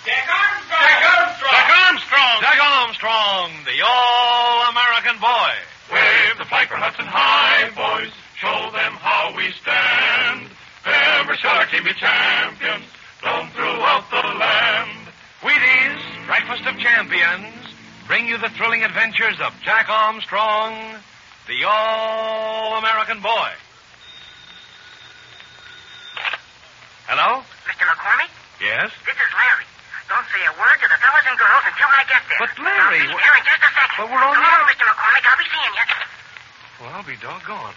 Jack Armstrong! Jack Armstrong! Jack Armstrong! Jack Armstrong, the all-American boy. Wave the flag for Hudson High, boys. Show them how we stand. Ever shall our team be champions, known throughout the land. Wheaties, Breakfast of Champions, bring you the thrilling adventures of Jack Armstrong, the all-American boy. Hello? Mr. McCormick? Yes? This is Larry. Don't say a word to the fellas and girls until I get there. But, Larry... I'll be there in just a second. But we're only... Come on, Mr. McCormick. I'll be seeing you. Well, I'll be doggone.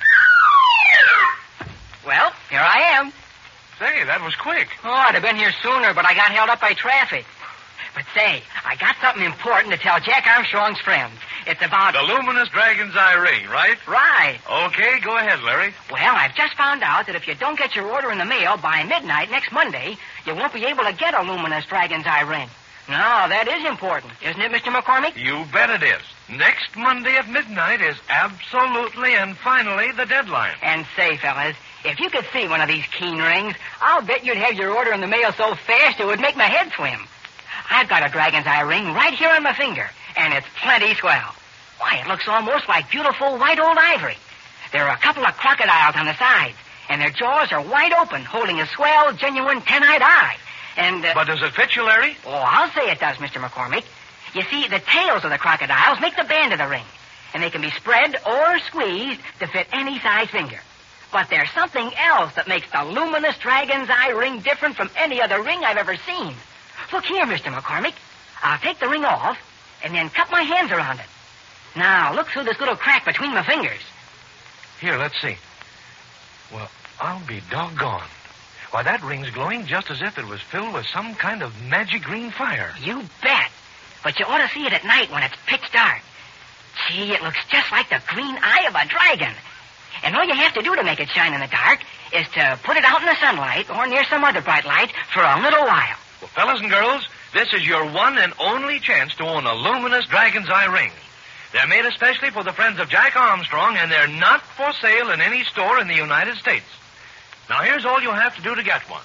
Well, here I am. Say, that was quick. Oh, I'd have been here sooner, but I got held up by traffic. But say, I got something important to tell Jack Armstrong's friends. It's about... The luminous dragon's eye ring, right? Right. Okay, go ahead, Larry. Well, I've just found out that if you don't get your order in the mail by midnight next Monday, you won't be able to get a luminous dragon's eye ring. No, that is important, isn't it, Mr. McCormick? You bet it is. Next Monday at midnight is absolutely and finally the deadline. And say, fellas, if you could see one of these keen rings, I'll bet you'd have your order in the mail so fast it would make my head swim. I've got a dragon's eye ring right here on my finger, and it's plenty swell. Why, it looks almost like beautiful white old ivory. There are a couple of crocodiles on the sides, and their jaws are wide open, holding a swell, genuine 10-eyed eye. And, But does it fit you, Larry? Oh, I'll say it does, Mr. McCormick. You see, the tails of the crocodiles make the band of the ring, and they can be spread or squeezed to fit any size finger. But there's something else that makes the luminous dragon's eye ring different from any other ring I've ever seen. Look here, Mr. McCormick. I'll take the ring off and then cup my hands around it. Now, look through this little crack between my fingers. Here, let's see. Well, I'll be doggone. Why, that ring's glowing just as if it was filled with some kind of magic green fire. You bet. But you ought to see it at night when it's pitch dark. Gee, it looks just like the green eye of a dragon. And all you have to do to make it shine in the dark is to put it out in the sunlight or near some other bright light for a little while. Well, fellas and girls, this is your one and only chance to own a luminous dragon's eye ring. They're made especially for the friends of Jack Armstrong, and they're not for sale in any store in the United States. Now, here's all you have to do to get one.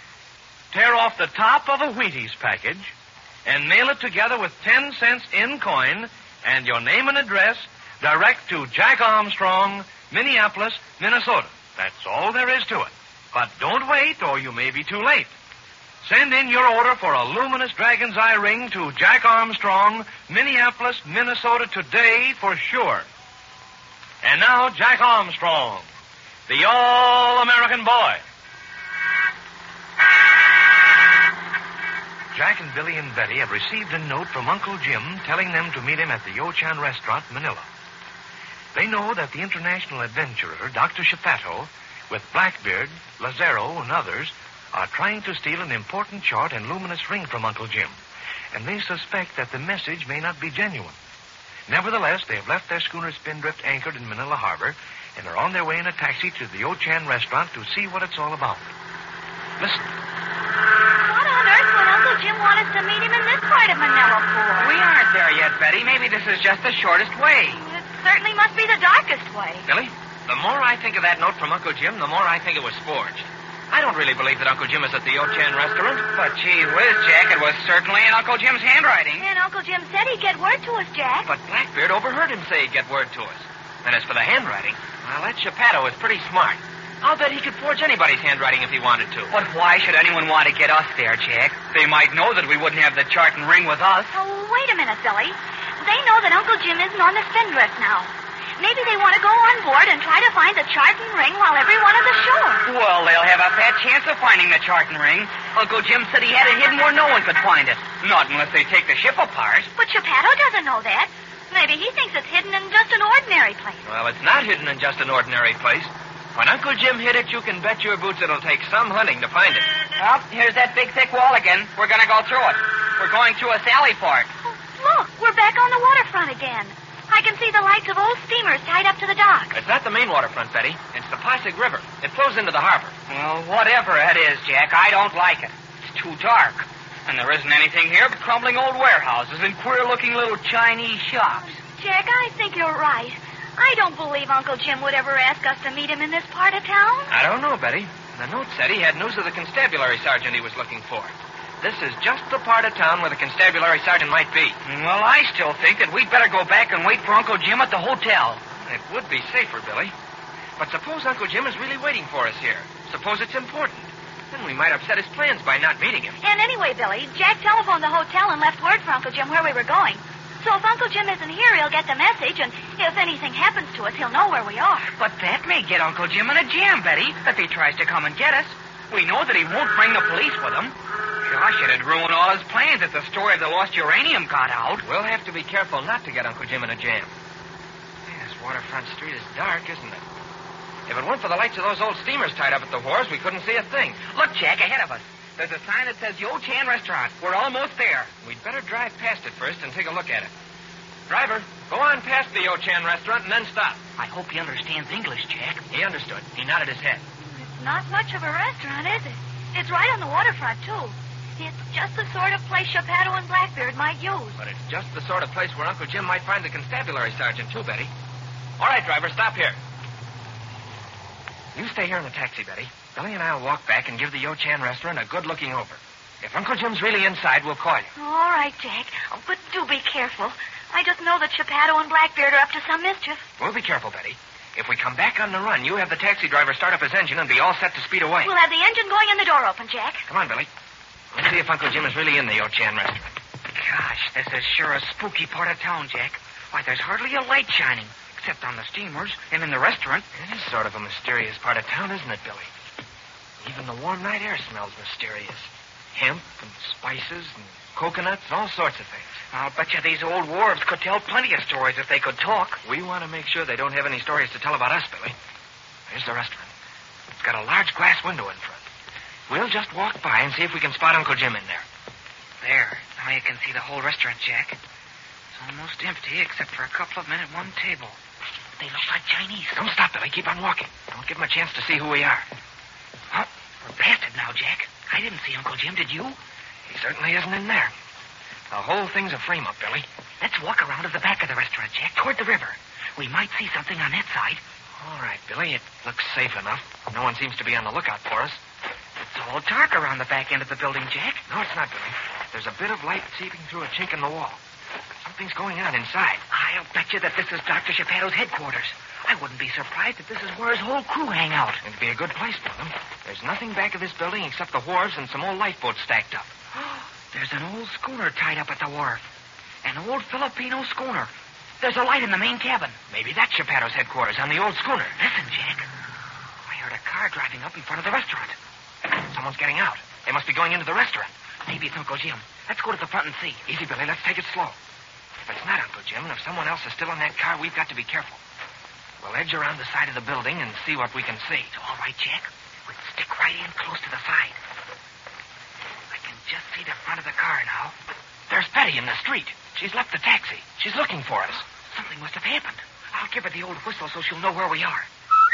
Tear off the top of a Wheaties package and mail it together with 10 cents in coin and your name and address direct to Jack Armstrong, Minneapolis, Minnesota. That's all there is to it. But don't wait, or you may be too late. Send in your order for a luminous dragon's eye ring to Jack Armstrong, Minneapolis, Minnesota today for sure. And now, Jack Armstrong, the all-American boy. Jack and Billy and Betty have received a note from Uncle Jim telling them to meet him at the Yo-Chan restaurant, Manila. They know that the international adventurer, Dr. Shapato, with Blackbeard, Lazaro, and others, are trying to steal an important chart and luminous ring from Uncle Jim, and they suspect that the message may not be genuine. Nevertheless, they have left their schooner Spindrift anchored in Manila Harbor and are on their way in a taxi to the Yo-Chan restaurant to see what it's all about. Listen. What on earth would Uncle Jim want us to meet him in this part of Manila for? We aren't there yet, Betty. Maybe this is just the shortest way. It certainly must be the darkest way. Billy, the more I think of that note from Uncle Jim, the more I think it was forged. I don't really believe that Uncle Jim is at the Yo-Chan restaurant. But gee whiz, Jack, it was certainly in Uncle Jim's handwriting. And Uncle Jim said he'd get word to us, Jack. But Blackbeard overheard him say he'd get word to us. And as for the handwriting, well, that Shapato is pretty smart. I'll bet he could forge anybody's handwriting if he wanted to. But why should anyone want to get us there, Jack? They might know that we wouldn't have the chart and ring with us. Oh, wait a minute, Billy. They know that Uncle Jim isn't on the Spindrift now. Maybe they want to go on board and try to find the chart and ring while everyone is ashore. Well, they'll have a fat chance of finding the chart and ring. Uncle Jim said he had it hidden where no one could find it. Not unless they take the ship apart. But Shapato doesn't know that. Maybe he thinks it's hidden in just an ordinary place. Well, it's not hidden in just an ordinary place. When Uncle Jim hid it, you can bet your boots it'll take some hunting to find it. Well, here's that big, thick wall again. We're going to go through it. We're going through a sally port. Oh, look, we're back on the waterfront again. I can see the lights of old steamers tied up to the dock. It's not the main waterfront, Betty. It's the Pasig River. It flows into the harbor. Well, whatever it is, Jack, I don't like it. It's too dark. And there isn't anything here but crumbling old warehouses and queer-looking little Chinese shops. Jack, I think you're right. I don't believe Uncle Jim would ever ask us to meet him in this part of town. I don't know, Betty. The note said he had news of the constabulary sergeant he was looking for. This is just the part of town where the constabulary sergeant might be. Well, I still think that we'd better go back and wait for Uncle Jim at the hotel. It would be safer, Billy. But suppose Uncle Jim is really waiting for us here. Suppose it's important. Then we might upset his plans by not meeting him. And anyway, Billy, Jack telephoned the hotel and left word for Uncle Jim where we were going. So if Uncle Jim isn't here, he'll get the message, and if anything happens to us, he'll know where we are. But that may get Uncle Jim in a jam, Betty, if he tries to come and get us. We know that he won't bring the police with him. Gosh, it'd ruin all his plans if the story of the lost uranium got out. We'll have to be careful not to get Uncle Jim in a jam. This waterfront street is dark, isn't it? If it weren't for the lights of those old steamers tied up at the wharves, we couldn't see a thing. Look, Jack, ahead of us. There's a sign that says Yo Chan Restaurant. We're almost there. We'd better drive past it first and take a look at it. Driver, go on past the Yo Chan Restaurant and then stop. I hope he understands English, Jack. He understood. He nodded his head. It's not much of a restaurant, is it? It's right on the waterfront, too. It's just the sort of place Chapato and Blackbeard might use. But it's just the sort of place where Uncle Jim might find the constabulary sergeant, too, Betty. All right, driver, stop here. You stay here in the taxi, Betty. Billy and I'll walk back and give the Yo Chan Restaurant a good looking over. If Uncle Jim's really inside, we'll call you. All right, Jack. Oh, but do be careful. I just know that Chapato and Blackbeard are up to some mischief. We'll be careful, Betty. If we come back on the run, you have the taxi driver start up his engine and be all set to speed away. We'll have the engine going and the door open, Jack. Come on, Billy. Let's see if Uncle Jim is really in the Yo Chan Restaurant. Gosh, this is sure a spooky part of town, Jack. Why, there's hardly a light shining, except on the steamers and in the restaurant. It is sort of a mysterious part of town, isn't it, Billy? Even the warm night air smells mysterious. Hemp and spices and coconuts and all sorts of things. I'll bet you these old wharves could tell plenty of stories if they could talk. We want to make sure they don't have any stories to tell about us, Billy. There's the restaurant. It's got a large glass window in front. We'll just walk by and see if we can spot Uncle Jim in there. There. Now you can see the whole restaurant, Jack. It's almost empty except for a couple of men at one table. They look like Chinese. Don't stop, Billy. Keep on walking. Don't give him a chance to see who we are. Oh, we're past it now, Jack. I didn't see Uncle Jim, did you? He certainly isn't in there. The whole thing's a frame-up, Billy. Let's walk around to the back of the restaurant, Jack, toward the river. We might see something on that side. All right, Billy. It looks safe enough. No one seems to be on the lookout for us. It's all dark around the back end of the building, Jack. No, it's not, Billy. There's a bit of light seeping through a chink in the wall. Something's going on inside. I'll bet you that this is Dr. Chapato's headquarters. I wouldn't be surprised if this is where his whole crew hang out. It'd be a good place for them. There's nothing back of this building except the wharves and some old lifeboats stacked up. There's an old schooner tied up at the wharf. An old Filipino schooner. There's a light in the main cabin. Maybe that's Chapato's headquarters on the old schooner. Listen, Jack. I heard a car driving up in front of the restaurant. Someone's getting out. They must be going into the restaurant. Maybe it's Uncle Jim. Let's go to the front and see. Easy, Billy. Let's take it slow. If it's not Uncle Jim, and if someone else is still in that car, we've got to be careful. We'll edge around the side of the building and see what we can see. It's all right, Jack. We'll stick right in close to the side. I can just see the front of the car now. There's Betty in the street. She's left the taxi. She's looking for us. Something must have happened. I'll give her the old whistle so she'll know where we are.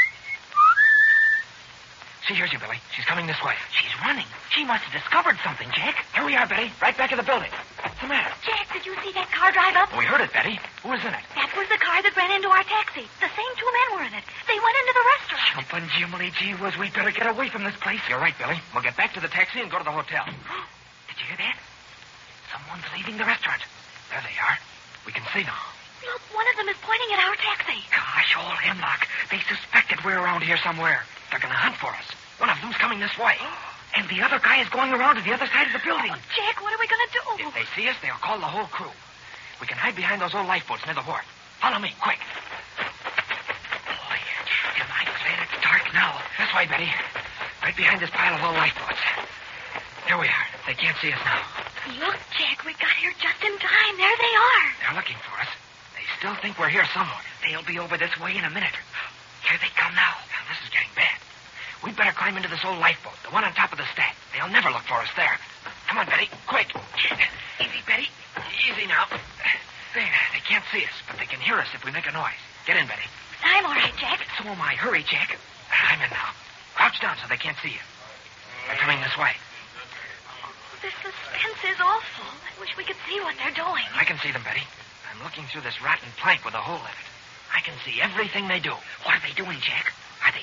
She hears you, Billy. She's coming this way. She's running. She must have discovered something, Jack. Here we are, Betty. Right back of the building. What's the matter? Jack, did you see that car drive up? We heard it, Betty. Who was in it? That was the car that ran into our taxi. The same two men were in it. They went into the restaurant. Jumpin' Jiminy gee whiz, we better get away from this place. You're right, Billy. We'll get back to the taxi and go to the hotel. Did you hear that? Someone's leaving the restaurant. There they are. We can see them. Look, one of them is pointing at our taxi. Gosh, all hemlock. They suspected we're around here somewhere. They're going to hunt for us. One of them's coming this way. And the other guy is going around to the other side of the building. Oh, Jack, what are we going to do? If they see us, they'll call the whole crew. We can hide behind those old lifeboats near the wharf. Follow me, quick. Boy, am I glad it's dark now. This way, Betty. Right behind this pile of old lifeboats. Here we are. They can't see us now. Look, Jack, we got here just in time. There they are. They're looking for us. They still think we're here somewhere. They'll be over this way in a minute. Here they come now. Now, this is getting bad. We'd better climb into this old lifeboat, the one on top of the stack. They'll never look for us there. Come on, Betty, quick. Easy, Betty. Easy now. There, they can't see us, but they can hear us if we make a noise. Get in, Betty. I'm all right, Jack. So am I. Hurry, Jack. I'm in now. Crouch down so they can't see you. They're coming this way. This suspense is awful. I wish we could see what they're doing. I can see them, Betty. I'm looking through this rotten plank with a hole in it. I can see everything they do. What are they doing, Jack? Are they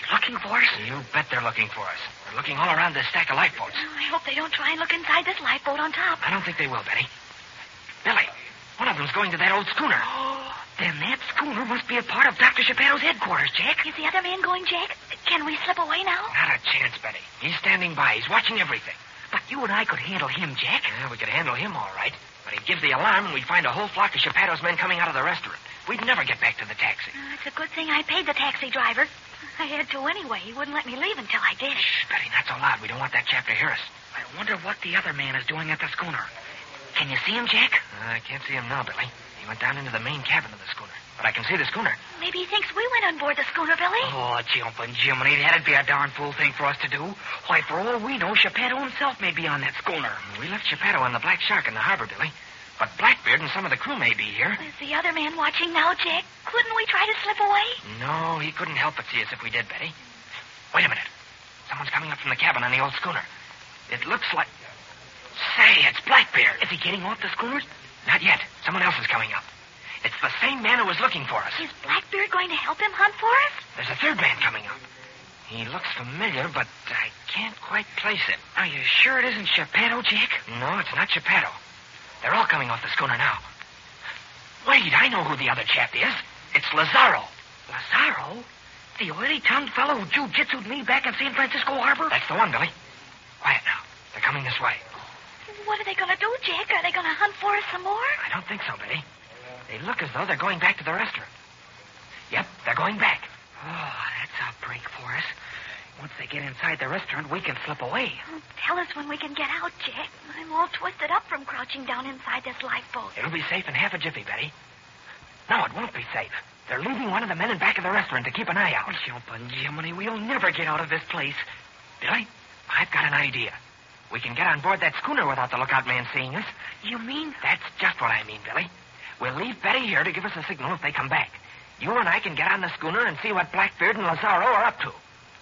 looking for us? You bet they're looking for us. They're looking all around this stack of lifeboats. Oh, I hope they don't try and look inside this lifeboat on top. I don't think they will, Betty. Billy, one of them's going to that old schooner. Then that schooner must be a part of Dr. Geppetto's headquarters, Jack. Is the other man going, Jack? Can we slip away now? Not a chance, Betty. He's standing by. He's watching everything. But you and I could handle him, Jack. Yeah, we could handle him all right. But he'd give the alarm and we'd find a whole flock of Geppetto's men coming out of the restaurant. We'd never get back to the taxi. It's a good thing I paid the taxi driver. I had to anyway. He wouldn't let me leave until I did. Shh, Betty, not so loud. We don't want that chap to hear us. I wonder what the other man is doing at the schooner. Can you see him, Jack? I can't see him now, Billy. He went down into the main cabin of the schooner. But I can see the schooner. Maybe he thinks we went on board the schooner, Billy. Oh, jumping Jiminy, that'd be a darn fool thing for us to do. Why, for all we know, Geppetto himself may be on that schooner. We left Geppetto on the Black Shark in the harbor, Billy. But Blackbeard and some of the crew may be here. Is the other man watching now, Jack? Couldn't we try to slip away? No, he couldn't help but see us if we did, Betty. Wait a minute. Someone's coming up from the cabin on the old schooner. It looks like... Say, it's Blackbeard. Is he getting off the schooner? Not yet. Someone else is coming up. It's the same man who was looking for us. Is Blackbeard going to help him hunt for us? There's a third man coming up. He looks familiar, but I can't quite place it. Are you sure it isn't Geppetto, Jack? No, it's not Geppetto. They're all coming off the schooner now. Wait, I know who the other chap is. It's Lazaro. Lazaro? The oily-tongued fellow who jiu-jitsu'd me back in San Francisco Harbor? That's the one, Billy. Quiet now. They're coming this way. What are they going to do, Jack? Are they going to hunt for us some more? I don't think so, Betty. They look as though they're going back to the restaurant. Yep, they're going back. Oh, that's a break for us. Once they get inside the restaurant, we can slip away. Tell us when we can get out, Jack. I'm all twisted up from crouching down inside this lifeboat. It'll be safe in half a jiffy, Betty. No, it won't be safe. They're leaving one of the men in back of the restaurant to keep an eye out. Jumping Jiminy, we'll never get out of this place. Billy, I've got an idea. We can get on board that schooner without the lookout man seeing us. You mean? That's just what I mean, Billy. We'll leave Betty here to give us a signal if they come back. You and I can get on the schooner and see what Blackbeard and Lazaro are up to.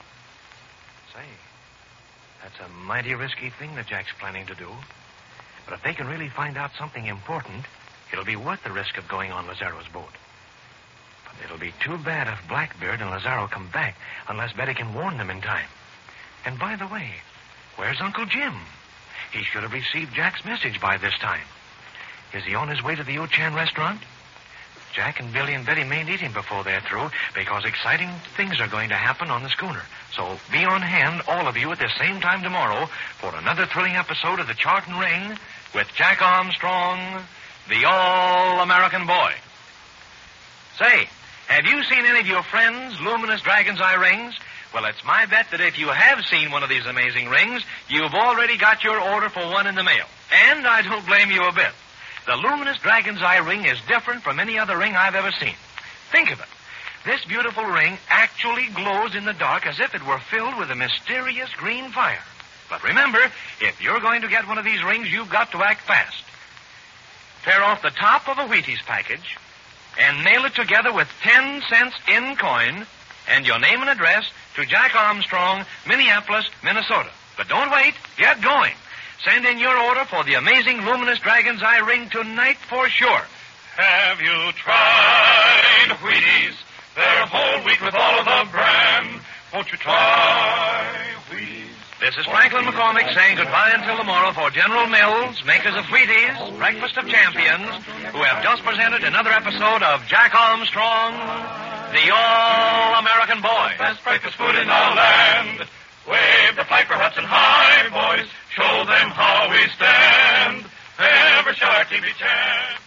Say, that's a mighty risky thing that Jack's planning to do. But if they can really find out something important, it'll be worth the risk of going on Lazaro's boat. But it'll be too bad if Blackbeard and Lazaro come back unless Betty can warn them in time. And by the way, where's Uncle Jim? He should have received Jack's message by this time. Is he on his way to the Ochan restaurant? Jack and Billy and Betty may need him before they're through because exciting things are going to happen on the schooner. So be on hand, all of you, at the same time tomorrow for another thrilling episode of The Charlton Ring with Jack Armstrong, the All-American Boy. Say, have you seen any of your friends' luminous dragon's eye rings? Well, it's my bet that if you have seen one of these amazing rings, you've already got your order for one in the mail. And I don't blame you a bit. The luminous dragon's eye ring is different from any other ring I've ever seen. Think of it. This beautiful ring actually glows in the dark as if it were filled with a mysterious green fire. But remember, if you're going to get one of these rings, you've got to act fast. Tear off the top of a Wheaties package and nail it together with 10 cents in coin and your name and address to Jack Armstrong, Minneapolis, Minnesota. But don't wait. Get going. Send in your order for the amazing luminous dragon's eye ring tonight for sure. Have you tried Wheaties? They're whole wheat with all of the bran. Won't you try Wheaties? This is Franklin McCormick saying goodbye until tomorrow for General Mills, makers of Wheaties, Breakfast of Champions, who have just presented another episode of Jack Armstrong, the All-American Boy. Best breakfast food in our land. Wave the flag for Hudson High, boys. Show them how we stand. Ever Shark TV champ.